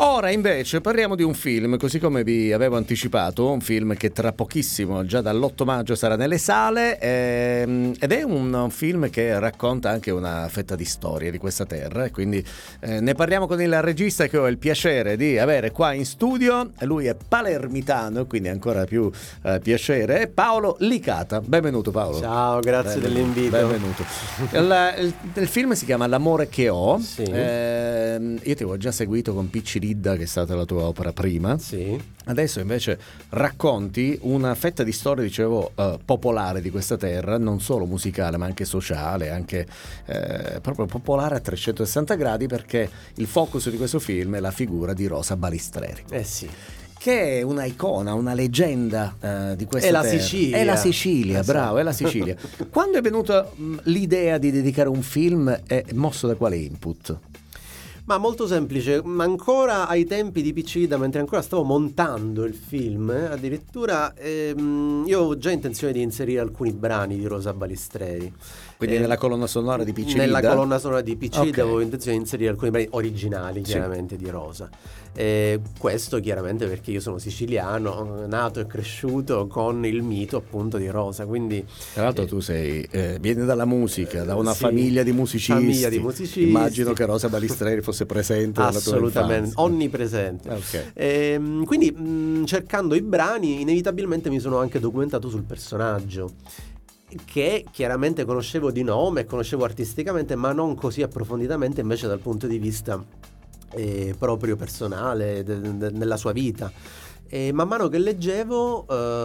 Ora invece parliamo di un film, così come vi avevo anticipato, un film che tra pochissimo, già dall'8 maggio, sarà nelle sale, ed è un film che racconta anche una fetta di storia di questa terra, e quindi ne parliamo con il regista che ho il piacere di avere qua in studio. Lui è palermitano, quindi ancora più piacere, è Paolo Licata. Benvenuto Paolo. Ciao, grazie dell'invito. Benvenuto. Il film si chiama L'amore che ho. Sì. Io ti avevo già seguito con Picciridda, che è stata la tua opera prima. Sì. Adesso invece racconti una fetta di storia, dicevo, popolare di questa terra, non solo musicale ma anche sociale, anche proprio popolare a 360 gradi, perché il focus di questo film è la figura di Rosa Balistreri. Sì. Che è una icona, una leggenda di questa terra. È la Sicilia, bravo, è la Sicilia. Quando è venuta l'idea di dedicare un film, è mosso da quale input? Ma molto semplice, ma ancora ai tempi di Picciridda, mentre ancora stavo montando il film, addirittura io avevo già intenzione di inserire alcuni brani di Rosa Balistreri. Quindi nella colonna sonora di Picciridda? Nella colonna sonora di Picciridda, okay. Avevo intenzione di inserire alcuni brani originali, chiaramente, di Rosa. Questo chiaramente perché io sono siciliano, nato e cresciuto con il mito appunto di Rosa, quindi tra l'altro tu vieni dalla musica, da una famiglia di musicisti. Immagino che Rosa Balistreri fosse presente nella tua infanzia. Assolutamente, onnipresente. Okay. Quindi cercando i brani inevitabilmente mi sono anche documentato sul personaggio, che chiaramente conoscevo di nome, conoscevo artisticamente, ma non così approfonditamente invece dal punto di vista proprio personale nella sua vita. E man mano che leggevo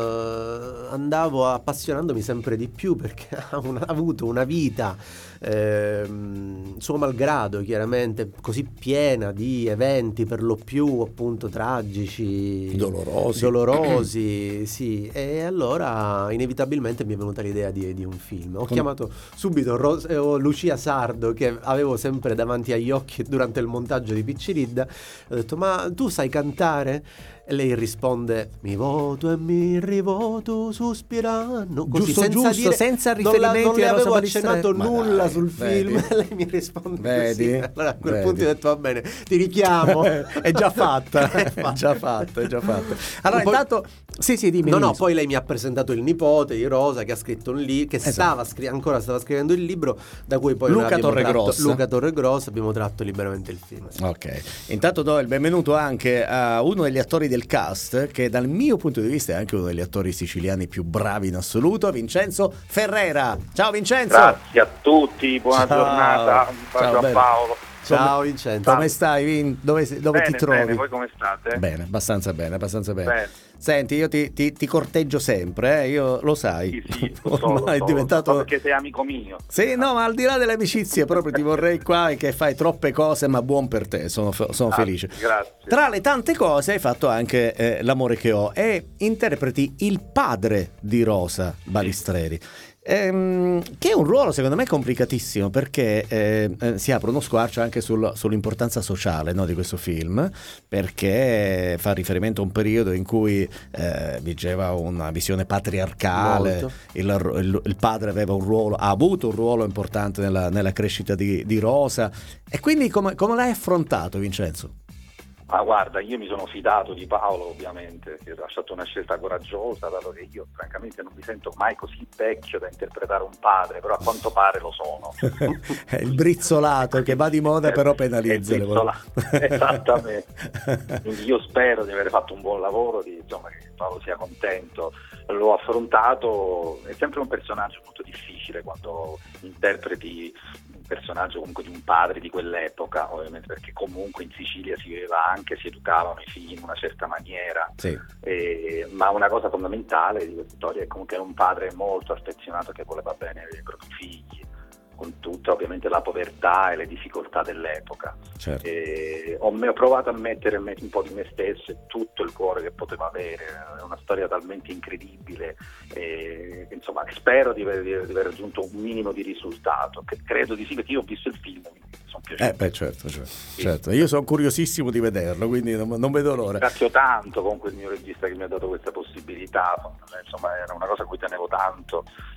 andavo appassionandomi sempre di più, perché ha avuto una vita suo malgrado, chiaramente così piena di eventi per lo più appunto tragici, dolorosi sì. E allora inevitabilmente mi è venuta l'idea di un film. Ho chiamato subito Lucia Sardo, che avevo sempre davanti agli occhi durante il montaggio di Picciridda. Ho detto: ma tu sai cantare? E lei risponde: mi voto e mi rivoto sospirando, così, senza riferimenti. Non le avevo accennato ma nulla dai, sul film. Lei mi risponde vedi? Così. Allora a quel punto ho detto: va bene, ti richiamo. È già fatta. È già fatta. Allora poi, intanto sì, dimmi. No, poi lei mi ha presentato il nipote di Rosa, che ha scritto un libro, che stava scrivendo il libro, da cui poi Luca Torregrossa, abbiamo tratto liberamente il film. Ok, intanto do il benvenuto anche a uno degli attori del cast, che dal mio punto di vista è anche uno degli attori siciliani più bravi in assoluto, Vincenzo Ferrera. Ciao Vincenzo. Grazie a tutti, buona giornata, un bacio a Paolo. Ciao Vincenzo. Come stai? Dove bene, ti trovi? Bene, voi come state? Bene, abbastanza bene. Senti, io ti corteggio sempre, io lo sai. Sì, ormai è diventato, perché sei amico mio. Sì, no, ma al di là delle amicizie, proprio ti vorrei qua, che fai troppe cose, ma buon per te, sono felice. Grazie. Tra le tante cose hai fatto anche L'amore che ho, e interpreti il padre di Rosa Balistreri. Che è un ruolo secondo me complicatissimo, perché si apre uno squarcio anche sull'importanza sociale, no, di questo film, perché fa riferimento a un periodo in cui vigeva una visione patriarcale. Il padre ha avuto un ruolo importante nella crescita di Rosa, e quindi come l'hai affrontato, Vincenzo? Ma guarda, io mi sono fidato di Paolo, ovviamente, che ha fatto una scelta coraggiosa, dato che io francamente non mi sento mai così vecchio da interpretare un padre, però a quanto pare lo sono. È il brizzolato che va di moda, però penalizza. Esattamente. Quindi io spero di aver fatto un buon lavoro, che Paolo sia contento. L'ho affrontato, è sempre un personaggio molto difficile quando interpreti personaggio comunque di un padre di quell'epoca, ovviamente, perché comunque in Sicilia si educavano i figli in una certa maniera, sì. Ma una cosa fondamentale di questa storia è comunque un padre molto affezionato, che voleva bene ai propri figli, con tutta ovviamente la povertà e le difficoltà dell'epoca. Certo. Ho provato a mettere un po' di me stesso e tutto il cuore che potevo avere. È una storia talmente incredibile, insomma, spero di aver raggiunto un minimo di risultato, che credo di sì, perché io ho visto il film, quindi sono piaciuto. Certo. Io sono curiosissimo di vederlo, quindi non vedo l'ora. Ringrazio tanto comunque il mio regista che mi ha dato questa possibilità, insomma era una cosa a cui tenevo tanto,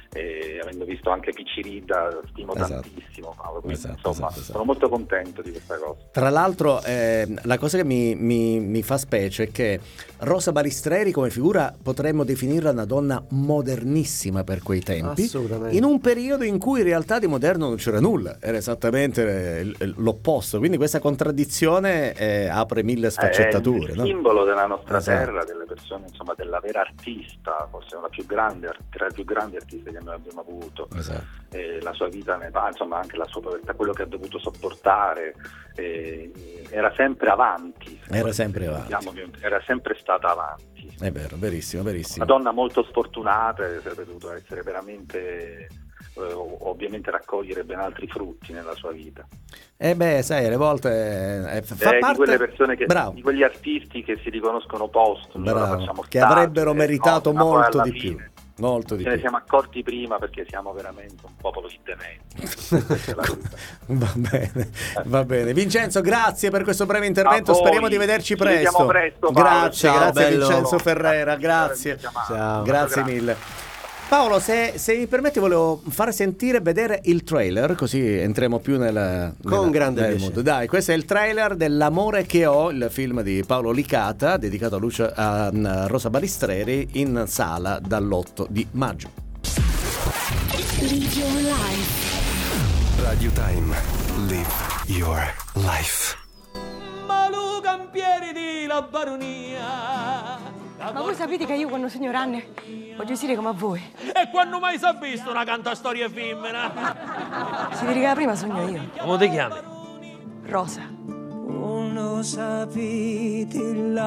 e avendo visto anche Piccirida stimo tantissimo Paolo, quindi insomma sono molto contento di questa cosa. Tra l'altro la cosa che mi fa specie è che Rosa Balistreri come figura potremmo definirla una donna modernissima per quei tempi, assolutamente, in un periodo in cui in realtà di moderno non c'era nulla, era esattamente l'opposto, quindi questa contraddizione apre mille sfaccettature, è il no? simbolo della nostra terra, delle persone, insomma, della vera artista, forse una tra le più grandi artiste che noi abbiamo avuto. La sua vita ne va, insomma, anche la sua povertà, quello che ha dovuto sopportare, era sempre avanti. Era sempre stata avanti. È vero, verissimo. Una donna molto sfortunata, sarebbe dovuto essere veramente, ovviamente raccogliere ben altri frutti nella sua vita. Sai, alle volte fa parte di quelle persone di quegli artisti che si riconoscono postumi, che avrebbero meritato molto di più. Molto di più. più. Ne siamo accorti prima perché siamo veramente un popolo di dementi. Va bene. Vincenzo, grazie per questo breve intervento. Speriamo di vederci presto. Grazie, Vincenzo Ferrera. Grazie. Ciao. Grazie mille. Paolo, se mi permetti, volevo fare vedere il trailer, così entriamo più con grande piacere. Dai, questo è il trailer dell'amore che ho, il film di Paolo Licata, dedicato a Rosa Balistreri, in sala dall'8 di maggio. Live your life. Radio Time. Live your life. Malu Campieri di la baronia. Ma voi sapete che io quando sogno ranne voglio essere come a voi. E quando mai si è visto una cantastoria femmina? Si vede che la prima sogno io. Come ti chiami? Rosa. Non sapete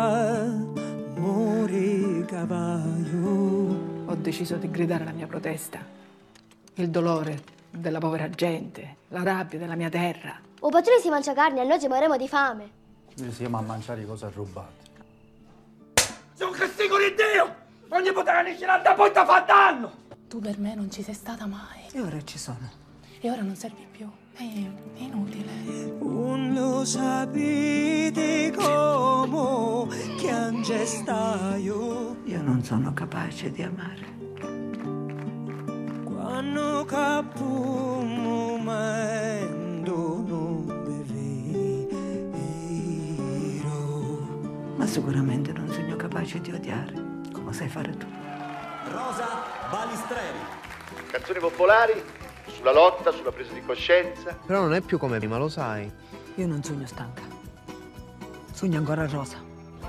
l'amore cavallo. Ho deciso di gridare la mia protesta. Il dolore della povera gente, la rabbia della mia terra. O padrone si mangia carne e noi ci moriremo di fame. Noi siamo a mangiare cose rubate. Sono un castigo di Dio! Ogni potere ne c'era da poi ti fa danno! Tu per me non ci sei stata mai. E ora ci sono. E ora non servi più. È inutile. Non lo sapete come che anche staio. Io non sono capace di amare. Quando capo un momento non mi vero. Ma sicuramente non sono capace di odiare, come sai fare tu. Rosa Balistreri. Canzoni popolari sulla lotta, sulla presa di coscienza. Però non è più come prima, lo sai. Io non sogno stanca. Sogno ancora Rosa.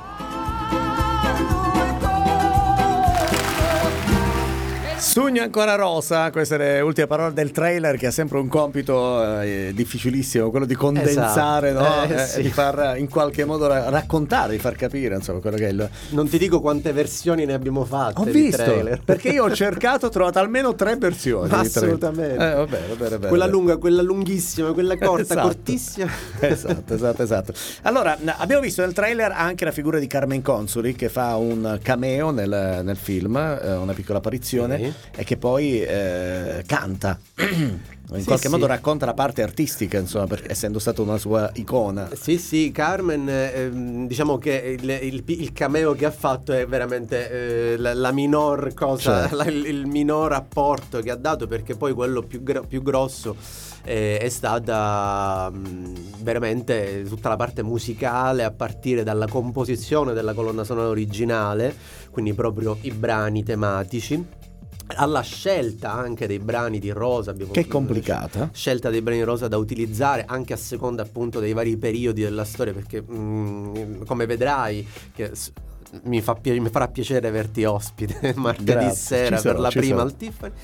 Sogno ancora Rosa, queste le ultime parole del trailer, che ha sempre un compito difficilissimo, quello di condensare, sì. di far in qualche modo raccontare, di far capire, insomma, quello che è il... Non ti dico quante versioni ne abbiamo fatte. Ho di visto, trailer. perché io ho cercato, ho trovato almeno 3 versioni. Assolutamente. Vabbè. Quella lunga, quella lunghissima, quella corta, esatto. Cortissima. Esatto. Allora, abbiamo visto nel trailer anche la figura di Carmen Consoli, che fa un cameo nel film, una piccola apparizione. Sì. E che poi canta, in qualche modo racconta la parte artistica, insomma, essendo stata una sua icona. Sì, Carmen, diciamo che il cameo che ha fatto è veramente la minor cosa, certo. il minor apporto che ha dato, perché poi quello più grosso è stata veramente tutta la parte musicale, a partire dalla composizione della colonna sonora originale, quindi proprio i brani tematici, alla scelta anche dei brani di Rosa, che è complicata, scelta dei brani di Rosa da utilizzare anche a seconda appunto dei vari periodi della storia, perché come vedrai che mi farà piacere averti ospite martedì sera per la prima al Tiffany.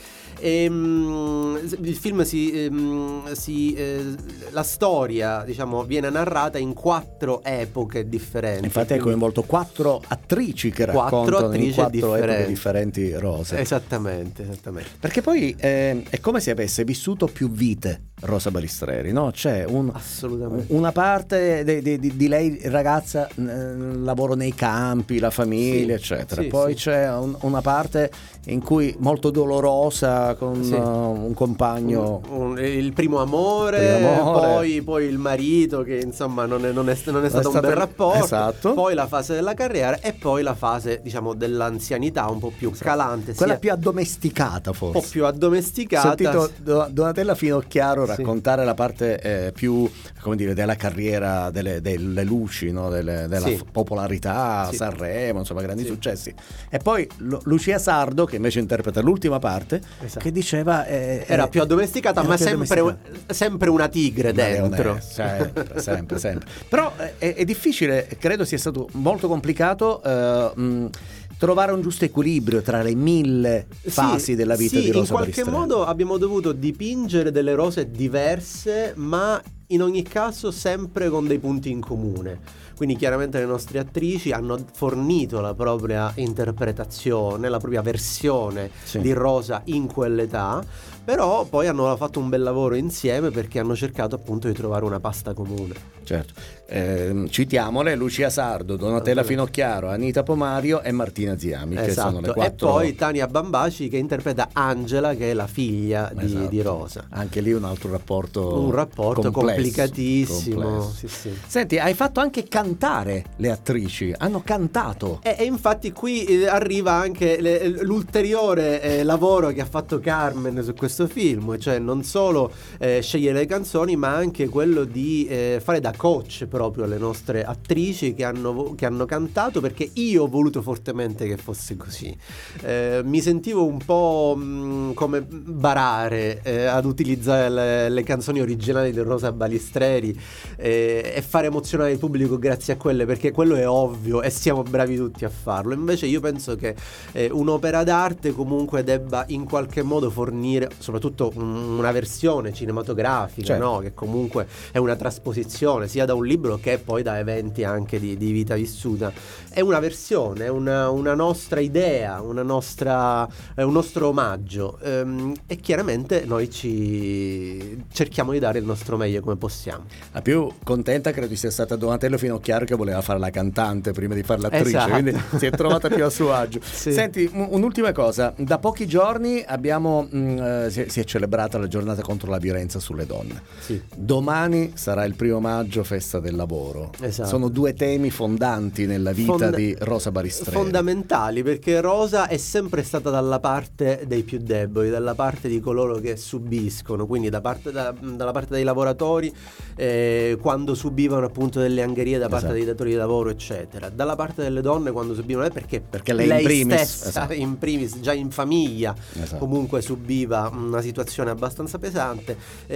Il film la storia, diciamo, viene narrata in 4 epoche differenti. Infatti hai coinvolto 4 attrici che raccontano in 4 epoche differenti Rosa. Esattamente. Perché poi è come se avesse vissuto più vite Rosa Balistreri, no? C'è assolutamente una parte di lei ragazza, lavoro nei campi, la famiglia, eccetera. Poi c'è una parte in cui molto dolorosa, rottura con un compagno, il primo amore, poi il marito che insomma non è stato un bel rapporto, esatto. Poi la fase della carriera e poi la fase, diciamo, dell'anzianità un po' più calante, quella più addomesticata forse. Un po' più addomesticata. Ho sentito Donatella Finocchiaro raccontare la parte più, come dire, della carriera, delle luci, no? della popolarità, Sanremo, insomma grandi successi. E poi Lucia Sardo, che invece interpreta l'ultima parte, che diceva era più addomesticata, ma sempre una tigre dentro. Sempre. Però è difficile, credo sia stato molto complicato trovare un giusto equilibrio tra le 1000 fasi della vita di Rosa Balistreri. In qualche modo abbiamo dovuto dipingere delle rose diverse, ma in ogni caso sempre con dei punti in comune. Quindi chiaramente le nostre attrici hanno fornito la propria interpretazione, la propria versione di Rosa in quell'età, però poi hanno fatto un bel lavoro insieme perché hanno cercato appunto di trovare una pasta comune. Certo, citiamole: Lucia Sardo, Donatella Finocchiaro, Anita Pomario e Martina Ziami, che sono le 4. E poi Tania Bambaci che interpreta Angela, che è la figlia di Rosa. Anche lì un altro rapporto complesso, complicatissimo. Sì. Senti, hai fatto anche cantare le attrici, hanno cantato. E infatti qui arriva anche l'ulteriore lavoro che ha fatto Carmen su questo film, cioè non solo scegliere le canzoni, ma anche quello di fare da coach proprio alle nostre attrici che hanno cantato, perché io ho voluto fortemente che fosse così. Mi sentivo un po' come barare ad utilizzare le canzoni originali di Rosa Balistreri e fare emozionare il pubblico grazie a quelle, perché quello è ovvio e siamo bravi tutti a farlo. Invece io penso che un'opera d'arte comunque debba in qualche modo fornire soprattutto una versione cinematografica, no? Che comunque è una trasposizione sia da un libro che poi da eventi anche di vita vissuta. È una versione, è una nostra idea, un nostro omaggio, e chiaramente noi cerchiamo di dare il nostro meglio come possiamo. La più contenta credo sia stata Donatella Finocchiaro, che voleva fare la cantante prima di fare l'attrice, quindi si è trovata più a suo agio. Senti, un'ultima cosa: da pochi giorni si è celebrata la giornata contro la violenza sulle donne. Domani sarà il 1° maggio, festa del lavoro. Sono 2 temi fondanti nella vita di Rosa Balistreri, fondamentali, perché Rosa è sempre stata dalla parte dei più deboli, dalla parte di coloro che subiscono, quindi dalla parte dei lavoratori quando subivano appunto delle angherie da parte dei datori di lavoro eccetera, dalla parte delle donne quando subivano perché lei stessa in primis già in famiglia comunque subiva una situazione abbastanza pesante,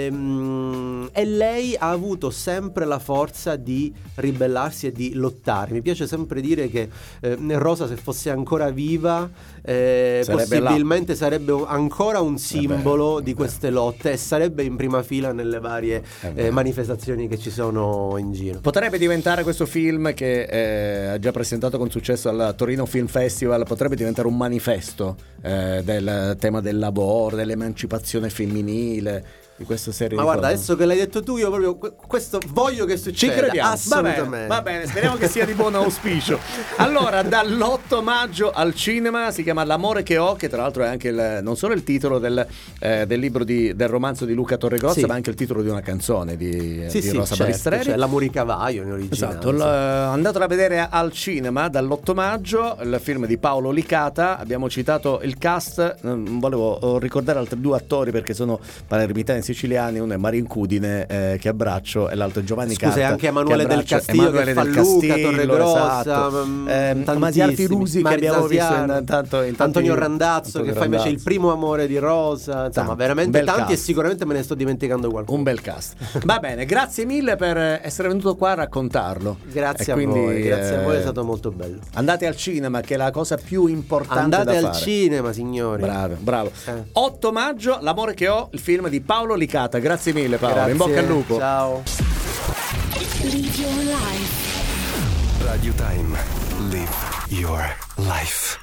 e lei ha avuto sempre la forza di ribellarsi e di lottare. Mi piace sempre dire che Rosa, se fosse ancora viva, possibilmente sarebbe ancora un simbolo di queste lotte e sarebbe in prima fila nelle varie manifestazioni che ci sono in giro. Potrebbe diventare questo film, che ha già presentato con successo al Torino Film Festival, potrebbe diventare un manifesto del tema del lavoro, dell'emancipazione femminile, di questa serie. Ma guarda, adesso che l'hai detto tu, io proprio questo voglio che succeda. Ci crediamo, assolutamente. Va bene, speriamo che sia di buon auspicio. Allora, dall'8 maggio al cinema, si chiama L'amore che ho, che tra l'altro è anche non solo il titolo del libro del romanzo di Luca Torregrossa, ma anche il titolo di una canzone di Rosa Balistreri, cioè L'amore cavallo in originale. Esatto, andatelo a vedere al cinema dall'8 maggio, il film di Paolo Licata. Abbiamo citato il cast, volevo ricordare altri 2 attori perché sono palermitani siciliani, uno è Marin Cudine, che abbraccio, e l'altro è Giovanni Carta, e anche Emanuele del Castillo che fa Luca Torregrossa, Masiar Firusi che abbiamo visto in Antonio Randazzo che fa invece il primo amore di Rosa, insomma veramente tanti cast. E sicuramente me ne sto dimenticando qualcuno. Un bel cast. Va bene, grazie mille per essere venuto qua a raccontarlo. Grazie a voi, è stato molto bello. Andate al cinema, che è la cosa più importante da fare. Andate al cinema, signori. Bravo. 8 maggio, L'amore che ho, il film di Paolo Licata. Grazie mille Paolo, grazie. In bocca al lupo. Ciao. Live your life. Radio Time. Live your life.